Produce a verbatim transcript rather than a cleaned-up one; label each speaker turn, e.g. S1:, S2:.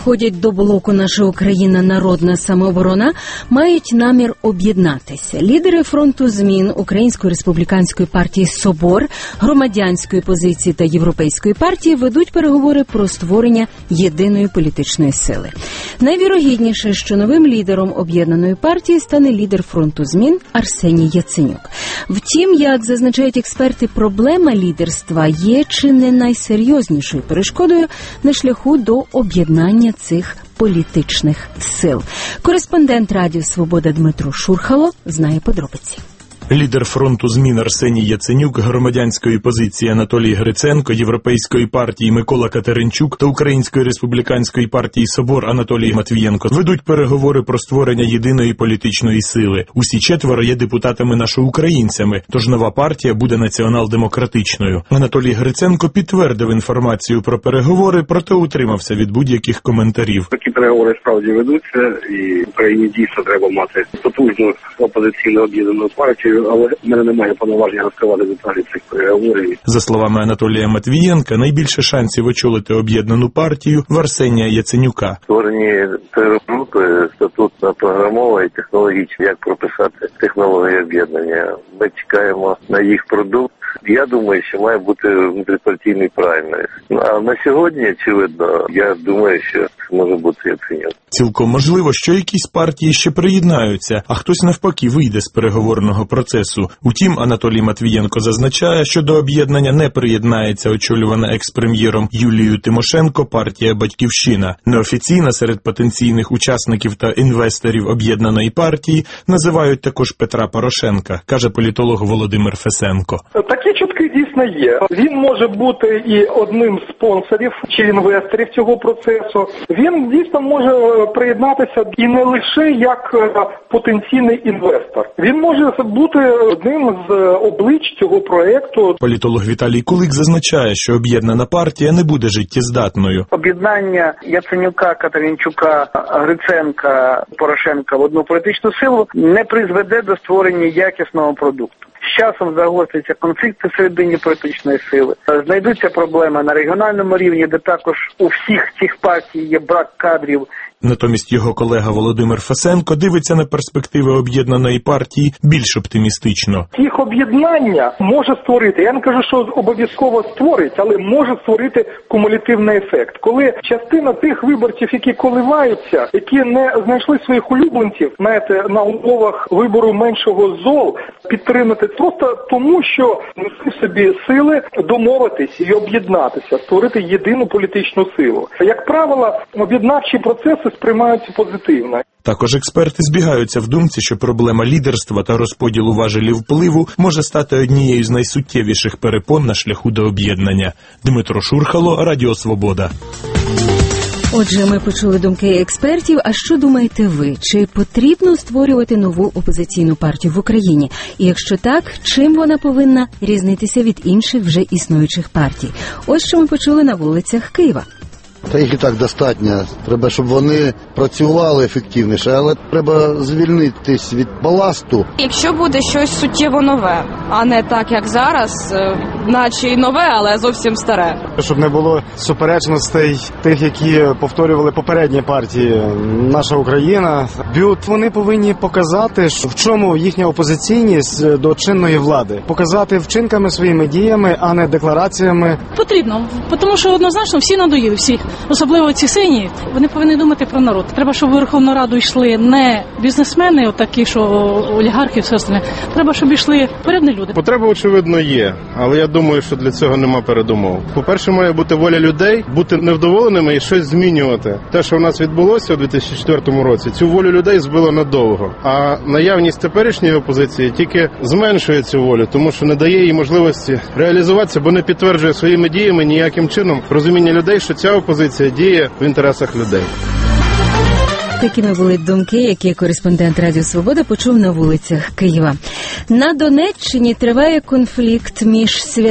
S1: входять до блоку «Наша Україна. Народна самооборона», мають намір об'єднатися. Лідери фронту змін Української республіканської партії «Собор», Громадянської позиції та Європейської партії ведуть переговори про створення єдиної політичної сили. Найвірогідніше, що новим лідером об'єднаної партії стане лідер фронту змін Арсеній Яценюк. Втім, як зазначають експерти, проблема лідерства є чи не найсерйознішою перешкодою на шляху до об'єднання цих політичних сил. Кореспондент Радіо Свобода Дмитро Шурхало знає подробиці.
S2: Лідер фронту змін Арсеній Яценюк, Громадянської позиції Анатолій Гриценко, Європейської партії Микола Катеринчук та Української республіканської партії «Собор» Анатолій Матвієнко ведуть переговори про створення єдиної політичної сили. Усі четверо є депутатами нашоукраїнцями, тож нова партія буде націонал-демократичною. Анатолій Гриценко підтвердив інформацію про переговори, проте утримався від будь-яких коментарів.
S3: Такі переговори справді ведуться, і Україні дійсно треба мати потужну опозиційну об'єднану партію. Але в мене немає повноваження розкривати деталі цих переговорів.
S2: За словами Анатолія Матвієнка, найбільше шансів очолити об'єднану партію в Арсенія Яценюка.
S4: Створені групи статутно програмова і технологічна, як прописати технології об'єднання. Ми чекаємо на їх продукт. Я думаю, що має бути внутріпартійний праймері. А на сьогодні, очевидно, я думаю, що може бути Яценюк.
S2: Цілком можливо, що якісь партії ще приєднаються, а хтось навпаки вийде з переговорного процесу. Утім, Анатолій Матвієнко зазначає, що до об'єднання не приєднається очолювана екс-прем'єром Юлією Тимошенко партія «Батьківщина». Неофіційно серед потенційних учасників та інвесторів об'єднаної партії називають також Петра Порошенка, каже політолог Володимир Фесенко.
S5: Такі чутки дійсно є. Він може бути і одним з спонсорів чи інвесторів цього процесу. Він дійсно може приєднатися і не лише як потенційний інвестор. Він може бути одним з облич цього проєкту.
S2: Політолог Віталій Кулик зазначає, що об'єднана партія не буде життєздатною.
S6: Об'єднання Яценюка, Катеринчука, Гриценка, Порошенка в одну політичну силу не призведе до створення якісного продукту. З часом загостряться конфлікти всередині політичної сили. Знайдуться проблеми на регіональному рівні, де також у всіх цих партій є брак кадрів.
S2: Натомість його колега Володимир Фесенко дивиться на перспективи об'єднаної партії більш оптимістично.
S5: Їх об'єднання може створити, я не кажу, що обов'язково створить, але може створити кумулятивний ефект. Коли частина тих виборців, які коливаються, які не знайшли своїх улюбленців, знаєте, на умовах вибору меншого зол, підтримати просто тому, що несли собі сили домовитись і об'єднатися, створити єдину політичну силу. Як правило, об'єднавчі процеси сприймаються позитивно.
S2: Також експерти збігаються в думці, що проблема лідерства та розподілу важелів впливу може стати однією з найсуттєвіших перепон на шляху до об'єднання. Дмитро Шурхало, Радіо Свобода.
S1: Отже, ми почули думки експертів. А що думаєте ви? Чи потрібно створювати нову опозиційну партію в Україні? І якщо так, чим вона повинна різнитися від інших вже існуючих партій? Ось що ми почули на вулицях Києва.
S7: Та їх і так достатньо. Треба, щоб вони працювали ефективніше, але треба звільнитись від баласту.
S8: Якщо буде щось суттєво нове, а не так, як зараз, наче й нове, але зовсім старе.
S9: Щоб не було суперечностей тих, які повторювали попередні партії «Наша Україна», БЮТ, вони повинні показати, в чому їхня опозиційність до чинної влади. Показати вчинками, своїми діями, а не деклараціями.
S10: Потрібно, тому що однозначно всі надоїли, всі. Особливо ці сині, вони повинні думати про народ. Треба, щоб в Верховну Раду йшли не бізнесмени, отакі, що олігархи і все остальне. Треба, щоб йшли порядні люди.
S11: Потреба, очевидно, є, але я думаю, що для цього нема передумов. По-перше, має бути воля людей, бути невдоволеними і щось змінювати. Те, що в нас відбулося у дві тисячі четвертому році, цю волю людей збило надовго. А наявність теперішньої опозиції тільки зменшує цю волю, тому що не дає їй можливості реалізуватися, бо не підтверджує своїми діями ніяким чином розуміння людей, що ця опозиція діє в інтересах людей.
S1: Такими були думки, які кореспондент Радіо Свобода почув на вулицях Києва. На Донеччині триває конфлікт між святими